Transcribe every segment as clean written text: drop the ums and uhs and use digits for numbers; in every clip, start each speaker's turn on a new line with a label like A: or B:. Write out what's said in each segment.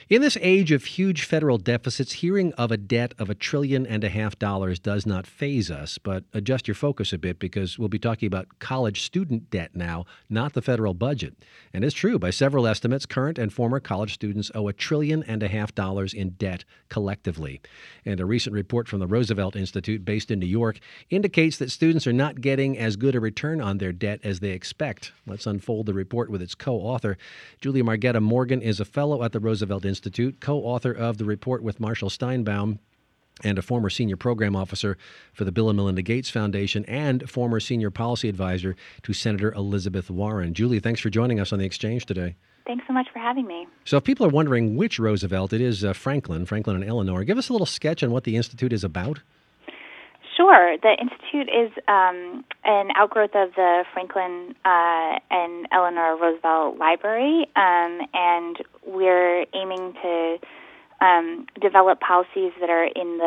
A: In this age of huge federal deficits, hearing of a debt of $1.5 trillion does not faze us. But adjust your focus a bit because we'll be talking about college student debt now, not the federal budget. And it's true, by several estimates, current and former college students owe $1.5 trillion in debt collectively. And a recent report from the Roosevelt Institute, based in New York, indicates that students are not getting as good a return on their debt as they expect. Let's unfold the report with its co-author. Julia Margetta Morgan is a fellow at the Roosevelt Institute, co-author of the report with Marshall Steinbaum, and a former senior program officer for the Bill and Melinda Gates Foundation, and former senior policy advisor to Senator Elizabeth Warren. Julie, thanks for joining us on The Exchange today.
B: Thanks so much for having me.
A: So if people are wondering which Roosevelt, it is Franklin and Eleanor. Give us a little sketch on what the Institute is about.
B: Sure. The Institute is an outgrowth of the Franklin and Eleanor Roosevelt Library, and we're aiming to develop policies that are in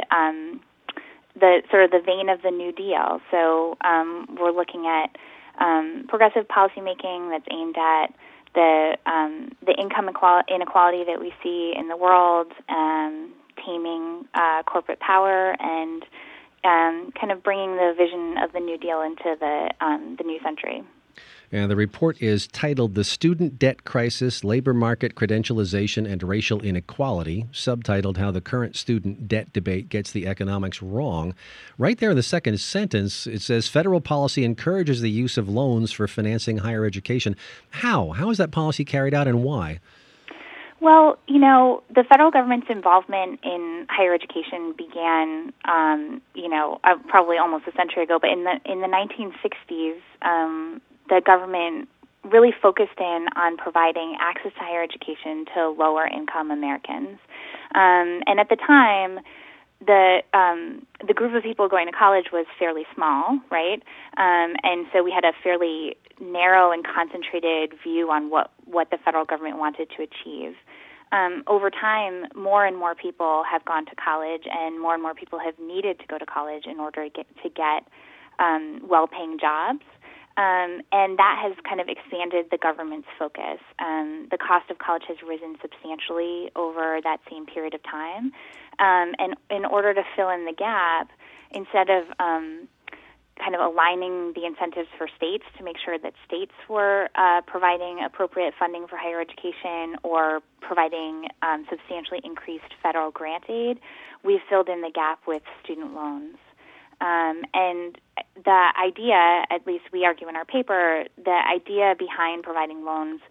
B: the sort of the vein of the New Deal. So we're looking at progressive policymaking that's aimed at the income inequality that we see in the world, taming corporate power, and kind of bringing the vision of the New Deal into the new century.
A: And the report is titled The Student Debt Crisis, Labor Market Credentialization, and Racial Inequality, subtitled How the Current Student Debt Debate Gets the Economics Wrong. Right there in the second sentence, it says federal policy encourages the use of loans for financing higher education. How? How is that policy carried out, and why?
B: Well, the federal government's involvement in higher education began, probably almost a century ago. But in the 1960s, the government really focused in on providing access to higher education to lower income Americans. And at the time, the group of people going to college was fairly small, right? And so we had a fairly narrow and concentrated view on what the federal government wanted to achieve. Over time, more and more people have gone to college, and more people have needed to go to college in order to get well-paying jobs. And that has kind of expanded the government's focus. The cost of college has risen substantially over that same period of time. And in order to fill in the gap, instead of kind of aligning the incentives for states to make sure that states were providing appropriate funding for higher education or providing substantially increased federal grant aid, we've filled in the gap with student loans. And the idea, at least we argue in our paper, the idea behind providing loans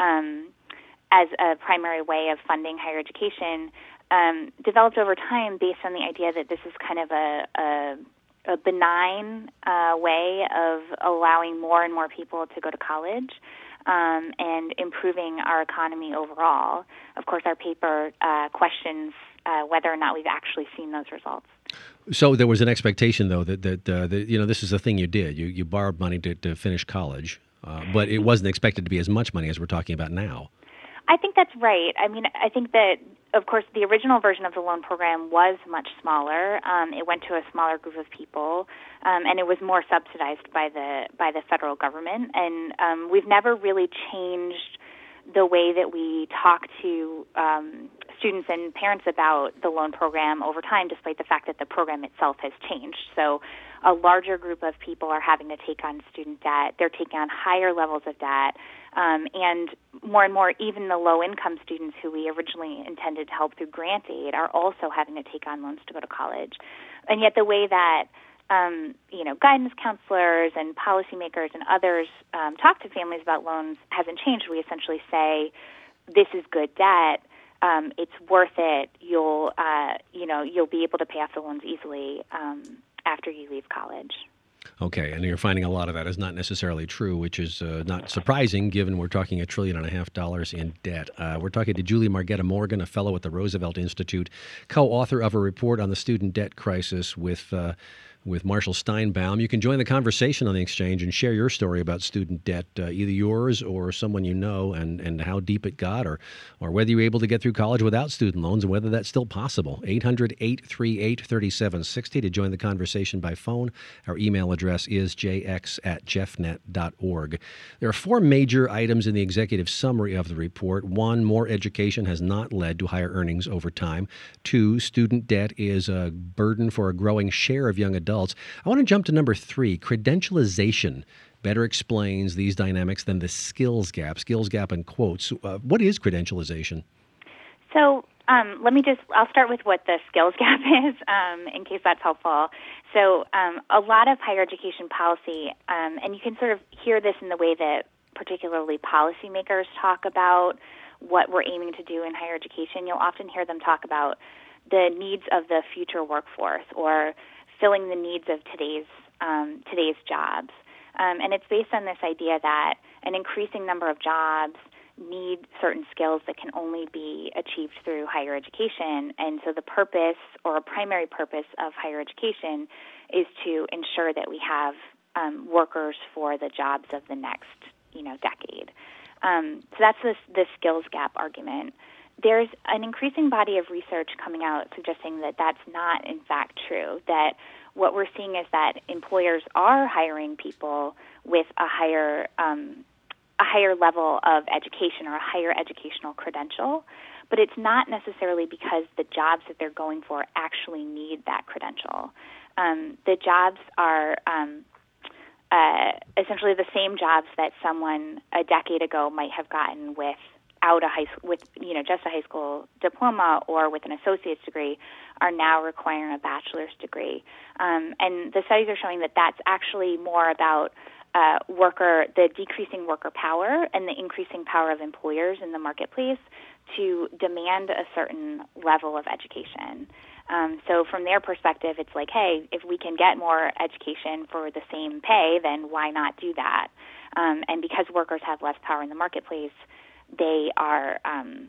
B: as a primary way of funding higher education developed over time based on the idea that this is kind of a benign way of allowing more and more people to go to college and improving our economy overall. Of course, our paper questions whether or not we've actually seen those results.
A: So there was an expectation, though, that this is the thing you did. You borrowed money to finish college, but it wasn't expected to be as much money as we're talking about now.
B: I think that's right. I mean, I think that, of course, the original version of the loan program was much smaller. It went to a smaller group of people, and it was more subsidized by the federal government. And we've never really changed the way that we talk to students and parents about the loan program over time, despite the fact that the program itself has changed. So a larger group of people are having to take on student debt. They're taking on higher levels of debt. And more, even the low-income students who we originally intended to help through grant aid are also having to take on loans to go to college. And yet the way that guidance counselors and policymakers and others talk to families about loans hasn't changed. We essentially say, this is good debt. It's worth it. You'll be able to pay off the loans easily after you leave college.
A: Okay, and you're finding a lot of that is not necessarily true, which is not surprising given we're talking $1.5 trillion in debt. We're talking to Julia Margetta Morgan, a fellow at the Roosevelt Institute, co-author of a report on the student debt crisis with with Marshall Steinbaum. You can join the conversation on the Exchange and share your story about student debt, either yours or someone you know, and how deep it got, or whether you were able to get through college without student loans and whether that's still possible. 800-838-3760 to join the conversation by phone. Our email address is jx@jeffnet.org. There are four major items in the executive summary of the report. One, more education has not led to higher earnings over time. Two, student debt is a burden for a growing share of young adults. I want to jump to number three. Credentialization better explains these dynamics than the skills gap in quotes. What is credentialization?
B: So I'll start with what the skills gap is, in case that's helpful. So a lot of higher education policy, and you can sort of hear this in the way that particularly policymakers talk about what we're aiming to do in higher education. You'll often hear them talk about the needs of the future workforce or filling the needs of today's jobs. And it's based on this idea that an increasing number of jobs need certain skills that can only be achieved through higher education. And so the purpose, or a primary purpose, of higher education is to ensure that we have workers for the jobs of the next decade. So that's the skills gap argument. There's an increasing body of research coming out suggesting that that's not, in fact, true, that what we're seeing is that employers are hiring people with a higher level of education or a higher educational credential, but it's not necessarily because the jobs that they're going for actually need that credential. The jobs are essentially the same jobs that someone a decade ago might have gotten just a high school diploma or with an associate's degree are now requiring a bachelor's degree. And the studies are showing that that's actually more about the decreasing worker power and the increasing power of employers in the marketplace to demand a certain level of education. So from their perspective, it's like, hey, if we can get more education for the same pay, then why not do that? And because workers have less power in the marketplace, they are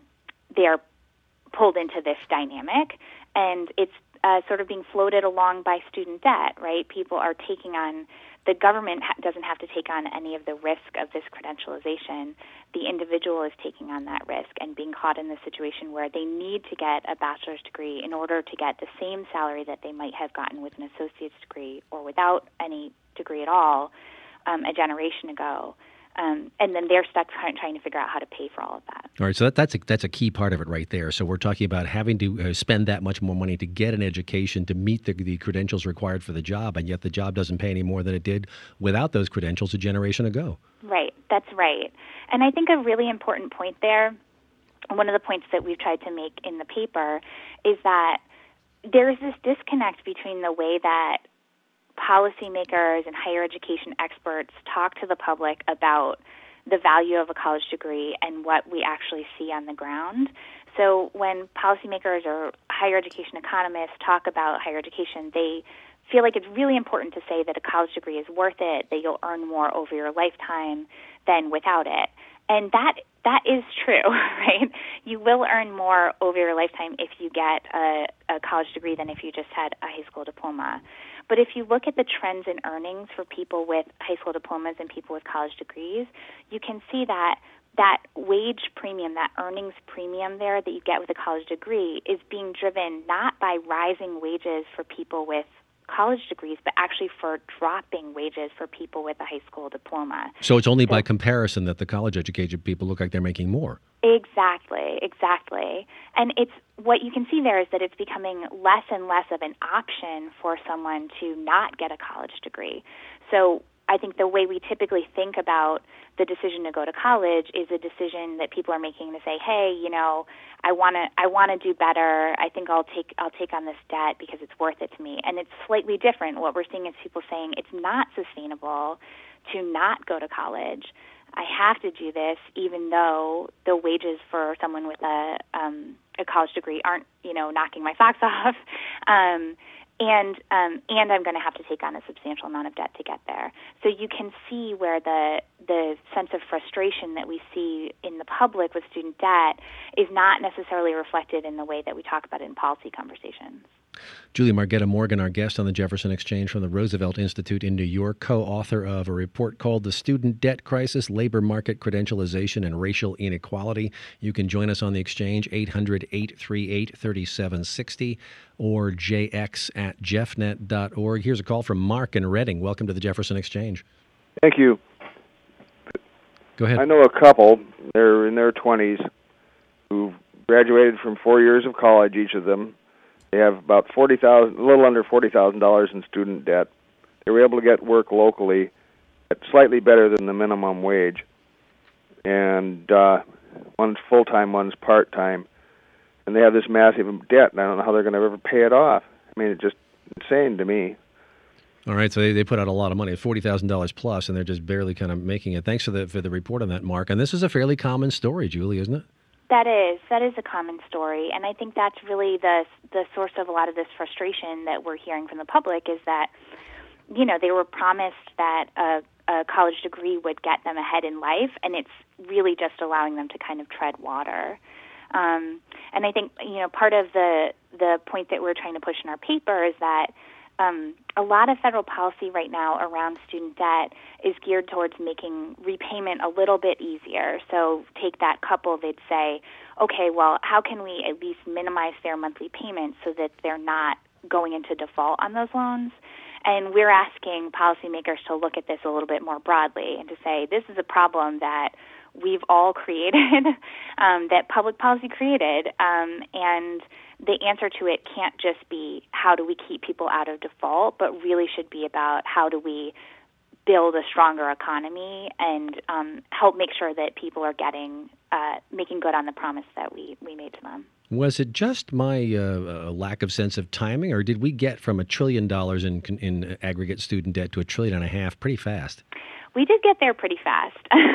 B: pulled into this dynamic, and it's sort of being floated along by student debt, right? People are taking on, the government doesn't have to take on any of the risk of this credentialization. The individual is taking on that risk and being caught in the situation where they need to get a bachelor's degree in order to get the same salary that they might have gotten with an associate's degree or without any degree at all a generation ago. And then they're stuck trying to figure out how to pay for all of that.
A: All right, so that's a key part of it right there. So we're talking about having to spend that much more money to get an education to meet the credentials required for the job, and yet the job doesn't pay any more than it did without those credentials a generation ago.
B: Right, that's right. And I think a really important point there, one of the points that we've tried to make in the paper, is that there's this disconnect between the way that policymakers and higher education experts talk to the public about the value of a college degree and what we actually see on the ground. So when policymakers or higher education economists talk about higher education, they feel like it's really important to say that a college degree is worth it, that you'll earn more over your lifetime than without it. And that is true, right? You will earn more over your lifetime if you get a college degree than if you just had a high school diploma. But if you look at the trends in earnings for people with high school diplomas and people with college degrees, you can see that wage premium, that earnings premium there that you get with a college degree is being driven not by rising wages for people with college degrees, but actually for dropping wages for people with a high school diploma.
A: So it's only by comparison that the college-educated people look like they're making more.
B: Exactly. And it's what you can see there is that it's becoming less and less of an option for someone to not get a college degree. So I think the way we typically think about the decision to go to college is a decision that people are making to say, hey, I want to do better. I think I'll take on this debt because it's worth it to me. And it's slightly different. What we're seeing is people saying it's not sustainable to not go to college. I have to do this even though the wages for someone with a college degree aren't, knocking my socks off. And I'm going to have to take on a substantial amount of debt to get there. So you can see where the sense of frustration that we see in the public with student debt is not necessarily reflected in the way that we talk about it in policy conversations.
A: Julie Margetta Morgan, our guest on the Jefferson Exchange from the Roosevelt Institute in New York, co-author of a report called The Student Debt Crisis, Labor Market Credentialization, and Racial Inequality. You can join us on the Exchange, 800-838-3760 or jx@jeffnet.org. Here's a call from Mark in Reading. Welcome to the Jefferson Exchange.
C: Thank you.
A: Go ahead.
C: I know a couple, they're in their 20s, who graduated from 4 years of college, each of them. They have about a little under $40,000 in student debt. They were able to get work locally at slightly better than the minimum wage. And one's full-time, one's part-time. And they have this massive debt, and I don't know how they're going to ever pay it off. I mean, it's just insane to me.
A: All right, so they put out a lot of money, $40,000 plus, and they're just barely kind of making it. Thanks for the report on that, Mark. And this is a fairly common story, Julie, isn't it?
B: That is a common story, and I think that's really the source of a lot of this frustration that we're hearing from the public is that, you know, they were promised that a college degree would get them ahead in life, and it's really just allowing them to kind of tread water. And I think, you know, part of the point that we're trying to push in our paper is that a lot of federal policy right now around student debt is geared towards making repayment a little bit easier. So take that couple, they'd say, okay, well, how can we at least minimize their monthly payments so that they're not going into default on those loans? And we're asking policymakers to look at this a little bit more broadly and to say this is a problem that we've all created, that public policy created, and the answer to it can't just be how do we keep people out of default, but really should be about how do we build a stronger economy and help make sure that people are making good on the promise that we made to them.
A: Was it just my lack of sense of timing, or did we get from $1 trillion in aggregate student debt to $1.5 trillion pretty fast?
B: We did get there pretty fast.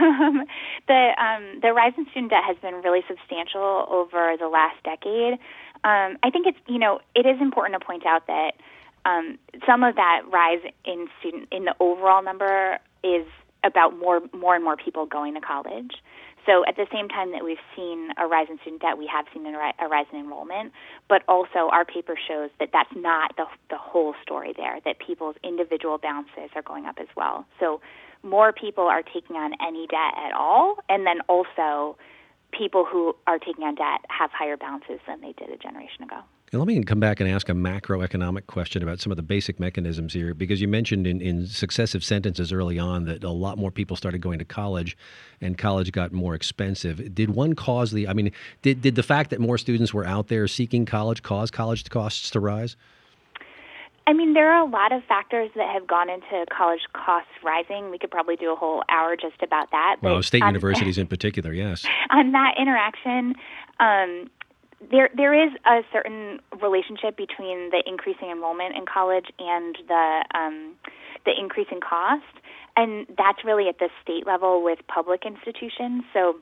B: The rise in student debt has been really substantial over the last decade. I think it is important to point out that some of that rise in the overall number is about more and more people going to college. So at the same time that we've seen a rise in student debt, we have seen a rise in enrollment, but also our paper shows that that's not the whole story there, that people's individual balances are going up as well. So more people are taking on any debt at all, and then also people who are taking on debt have higher balances than they did a generation ago.
A: And let me come back and ask a macroeconomic question about some of the basic mechanisms here, because you mentioned in successive sentences early on that a lot more people started going to college and college got more expensive. Did one cause did the fact that more students were out there seeking college cause college costs to rise?
B: I mean, there are a lot of factors that have gone into college costs rising. We could probably do a whole hour just about that.
A: Well, state universities in particular, yes.
B: On that interaction, there is a certain relationship between the increasing enrollment in college and the increase in cost, and that's really at the state level with public institutions. So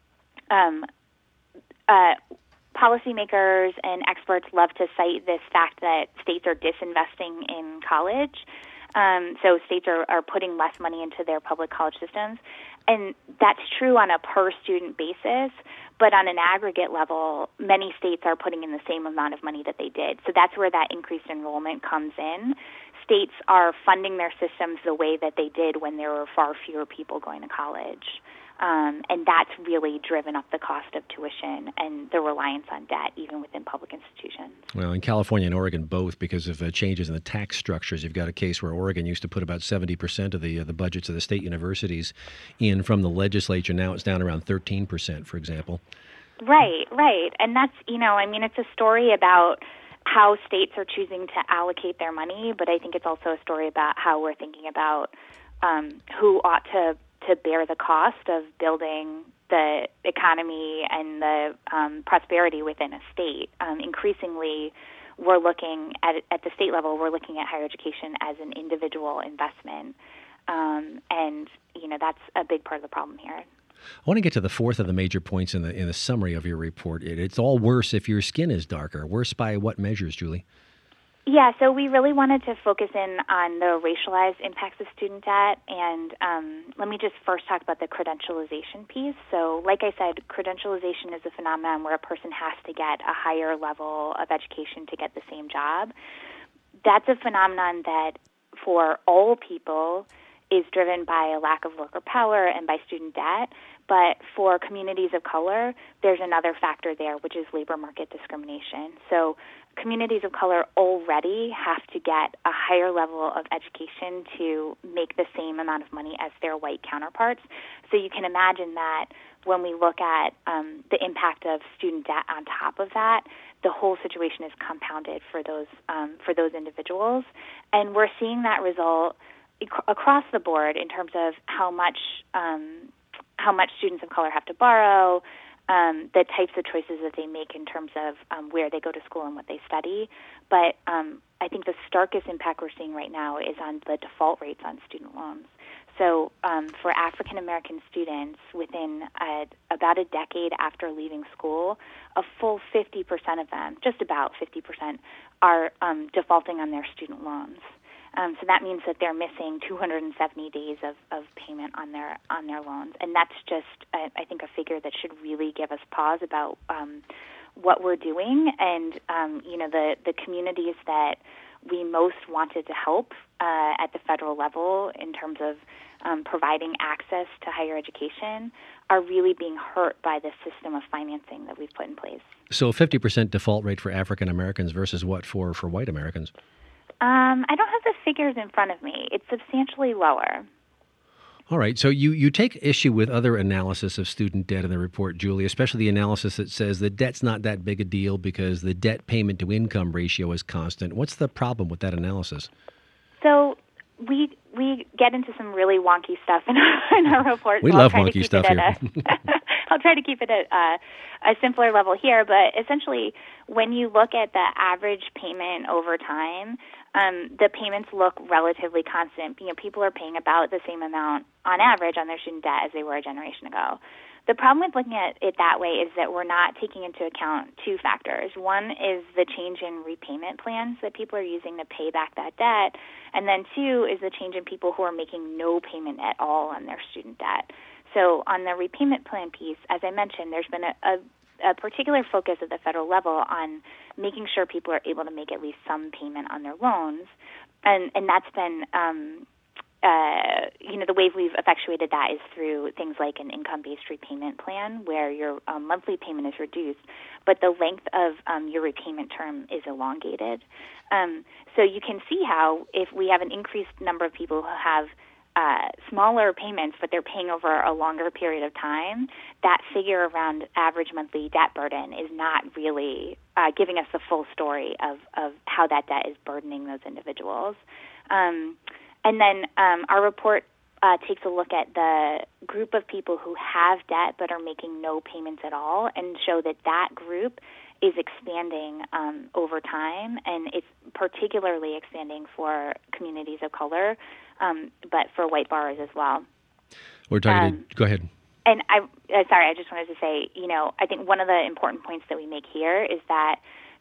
B: policymakers and experts love to cite this fact that states are disinvesting in college. So states are putting less money into their public college systems. And that's true on a per-student basis, but on an aggregate level, many states are putting in the same amount of money that they did. So that's where that increased enrollment comes in. States are funding their systems the way that they did when there were far fewer people going to college. And that's really driven up the cost of tuition and the reliance on debt, even within public institutions.
A: Well, in California and Oregon, both, because of changes in the tax structures. You've got a case where Oregon used to put about 70% of the budgets of the state universities in from the legislature. Now it's down around 13%, for example.
B: Right. And that's, it's a story about how states are choosing to allocate their money, but I think it's also a story about how we're thinking about who ought to bear the cost of building the economy and the prosperity within a state. Increasingly, we're looking at the state level, we're looking at higher education as an individual investment. And that's a big part of the problem here.
A: I want to get to the fourth of the major points in the summary of your report. It's all worse if your skin is darker. Worse by what measures, Julie?
B: Yeah, so we really wanted to focus in on the racialized impacts of student debt, and let me just first talk about the credentialization piece. So, like I said, credentialization is a phenomenon where a person has to get a higher level of education to get the same job. That's a phenomenon that, for all people, is driven by a lack of worker power and by student debt. But for communities of color, there's another factor there, which is labor market discrimination. So communities of color already have to get a higher level of education to make the same amount of money as their white counterparts. So you can imagine that when we look at the impact of student debt on top of that, the whole situation is compounded for those individuals. And we're seeing that result across the board in terms of how much students of color have to borrow, the types of choices that they make in terms of where they go to school and what they study. But I think the starkest impact we're seeing right now is on the default rates on student loans. So for African American students, within about a decade after leaving school, a full 50% of them, just about 50%, are defaulting on their student loans. So that means that they're missing 270 days of payment on their loans, and that's just I think a figure that should really give us pause about what we're doing, and the communities that we most wanted to help at the federal level in terms of providing access to higher education are really being hurt by the system of financing that we've put in place.
A: So 50% default rate for African Americans versus what for white Americans?
B: I don't have the figures in front of me. It's substantially lower.
A: All right. So you take issue with other analysis of student debt in the report, Julie, especially the analysis that says the debt's not that big a deal because the debt payment to income ratio is constant. What's the problem with that analysis?
B: So we get into some really wonky stuff in our report.
A: We love wonky stuff here.
B: I'll try to keep it at a simpler level here, but essentially when you look at the average payment over time, the payments look relatively constant. People are paying about the same amount on average on their student debt as they were a generation ago. The problem with looking at it that way is that we're not taking into account two factors. One is the change in repayment plans that people are using to pay back that debt, and then two is the change in people who are making no payment at all on their student debt. So on the repayment plan piece, as I mentioned, there's been a particular focus at the federal level on making sure people are able to make at least some payment on their loans, and that's been the way we've effectuated that is through things like an income-based repayment plan where your monthly payment is reduced, but the length of your repayment term is elongated. So you can see how if we have an increased number of people who have smaller payments, but they're paying over a longer period of time, that figure around average monthly debt burden is not really giving us the full story of how that debt is burdening those individuals. And then our report takes a look at the group of people who have debt but are making no payments at all and show that that group is expanding over time, and it's particularly expanding for communities of color, but for white borrowers as well.
A: We're talking go ahead.
B: And I just wanted to say, I think one of the important points that we make here is that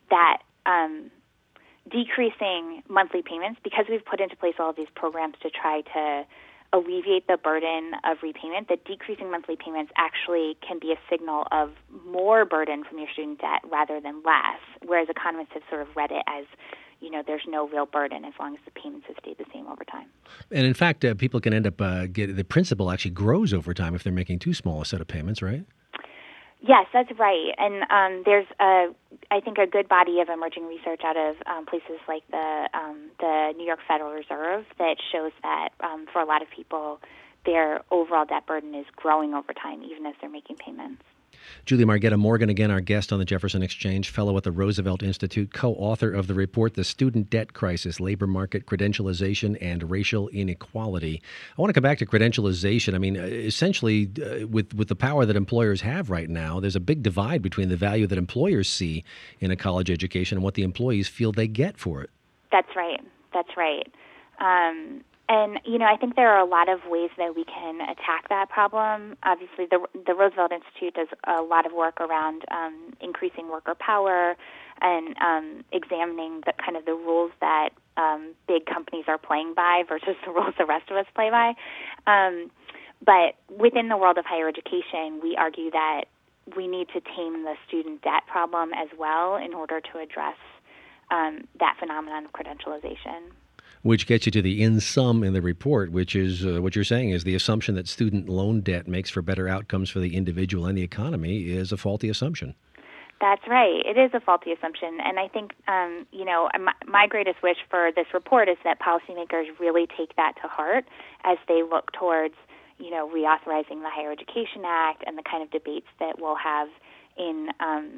B: decreasing monthly payments, because we've put into place all of these programs to try to alleviate the burden of repayment, that decreasing monthly payments actually can be a signal of more burden from your student debt rather than less, whereas economists have sort of read it as, there's no real burden as long as the payments have stayed the same over time.
A: And in fact, people can end up the principal actually grows over time if they're making too small a set of payments, right?
B: Yes, that's right. And there's, I think, a good body of emerging research out of places like the New York Federal Reserve that shows that for a lot of people, their overall debt burden is growing over time, even as they're making payments.
A: Julie Margetta Morgan, again, our guest on the Jefferson Exchange, fellow at the Roosevelt Institute, co-author of the report, The Student Debt Crisis, Labor Market Credentialization and Racial Inequality. I want to come back to credentialization. I mean, essentially, with the power that employers have right now, there's a big divide between the value that employers see in a college education and what the employees feel they get for it.
B: That's right. And, I think there are a lot of ways that we can attack that problem. Obviously, the Roosevelt Institute does a lot of work around increasing worker power and examining the rules that big companies are playing by versus the rules the rest of us play by. But within the world of higher education, we argue that we need to tame the student debt problem as well in order to address that phenomenon of credentialization.
A: Which gets you to the in sum in the report, which is what you're saying is the assumption that student loan debt makes for better outcomes for the individual and the economy is a faulty assumption.
B: That's right. It is a faulty assumption. And I think, my greatest wish for this report is that policymakers really take that to heart as they look towards, reauthorizing the Higher Education Act and the kind of debates that we'll have in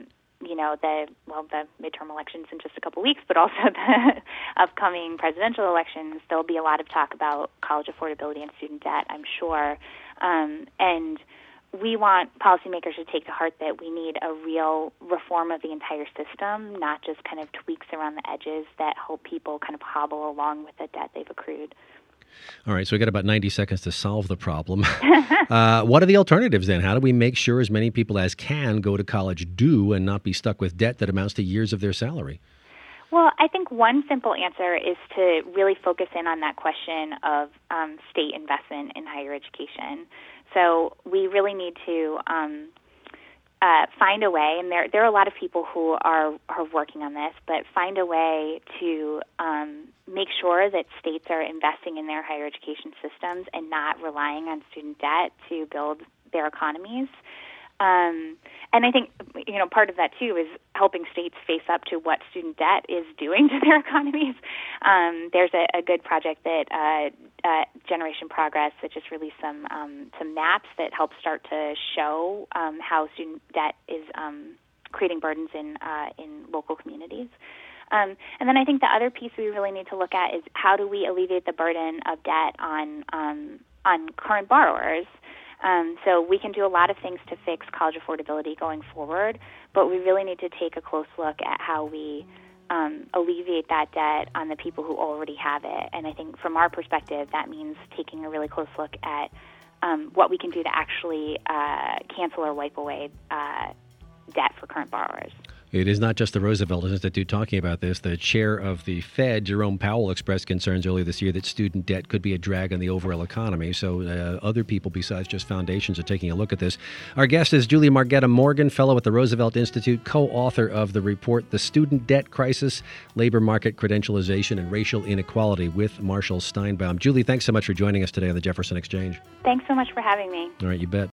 B: the midterm elections in just a couple weeks, but also the upcoming presidential elections. There'll be a lot of talk about college affordability and student debt, I'm sure. And we want policymakers to take to heart that we need a real reform of the entire system, not just kind of tweaks around the edges that help people kind of hobble along with the debt they've accrued.
A: All right, so we got about 90 seconds to solve the problem. What are the alternatives then? How do we make sure as many people as can go to college do and not be stuck with debt that amounts to years of their salary?
B: Well, I think one simple answer is to really focus in on that question of state investment in higher education. So we really need to find a way, and there are a lot of people who are working on this, but find a way to make sure that states are investing in their higher education systems and not relying on student debt to build their economies. And I think, part of that, too, is helping states face up to what student debt is doing to their economies. There's a good project that Generation Progress that just released some maps that help start to show how student debt is creating burdens in local communities. And then I think the other piece we really need to look at is how do we alleviate the burden of debt on current borrowers. So we can do a lot of things to fix college affordability going forward, but we really need to take a close look at how we alleviate that debt on the people who already have it. And I think from our perspective, that means taking a really close look at what we can do to actually cancel or wipe away debt for current borrowers.
A: It is not just the Roosevelt Institute talking about this. The chair of the Fed, Jerome Powell, expressed concerns earlier this year that student debt could be a drag on the overall economy. So other people besides just foundations are taking a look at this. Our guest is Julie Margetta Morgan, fellow at the Roosevelt Institute, co-author of the report, The Student Debt Crisis, Labor Market Credentialization and Racial Inequality with Marshall Steinbaum. Julie, thanks so much for joining us today on the Jefferson Exchange.
B: Thanks so much for having me.
A: All right, you bet.